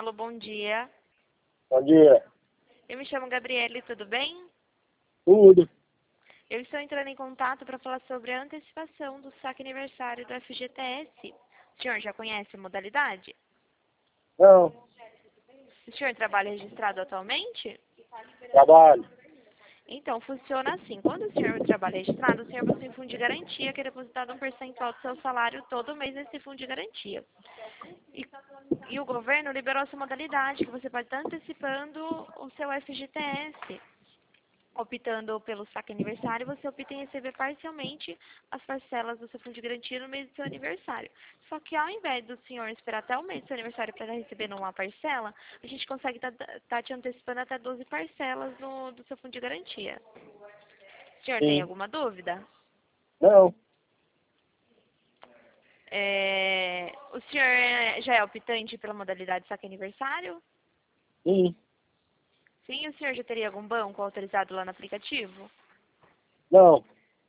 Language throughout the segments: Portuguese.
Alô, bom dia. Bom dia. Eu me chamo Gabriele, tudo bem? Tudo. Eu estou entrando em contato para falar sobre a antecipação do saque aniversário do FGTS. O senhor já conhece a modalidade? Não, O senhor trabalha registrado atualmente? trabalho. Então, funciona assim. Quando o senhor trabalha registrado, o senhor possui um fundo de garantia que é depositado um percentual do seu salário todo mês nesse fundo de garantia. E o governo liberou essa modalidade que você pode estar antecipando o seu FGTS. Optando pelo saque aniversário, você opta em receber parcialmente as parcelas do seu fundo de garantia no mês do seu aniversário. Só que ao invés do senhor esperar até o mês do seu aniversário para estar recebendo uma parcela, a gente consegue estar te antecipando até 12 parcelas do seu fundo de garantia. O senhor tem Sim. alguma dúvida? Não, O senhor já é optante pela modalidade saque aniversário? sim. Sim, o senhor já teria algum banco autorizado lá no aplicativo? Não.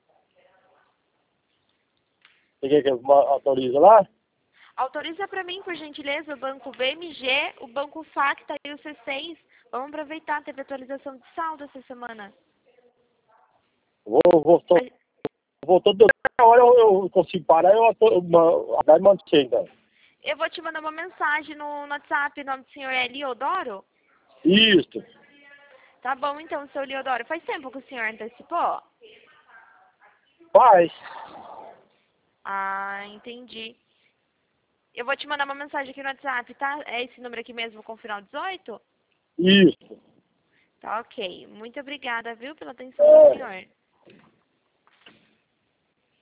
Você quer que eu autorize lá? Autoriza para mim, por gentileza, o banco BMG, o banco Facta e o C6. Vamos aproveitar, teve atualização de saldo essa semana. A- Vou toda hora eu consigo parar, a mando pra você, então. Eu vou te mandar uma mensagem no WhatsApp, o nome do senhor é Eliodoro? Isso. Tá bom, então, seu Eliodoro. Faz tempo que o senhor antecipou? Faz. Ah, entendi. Eu vou te mandar uma mensagem aqui no WhatsApp, tá? É esse número aqui mesmo com o final 18? Isso. Tá ok. Muito obrigada, viu, pela atenção do senhor.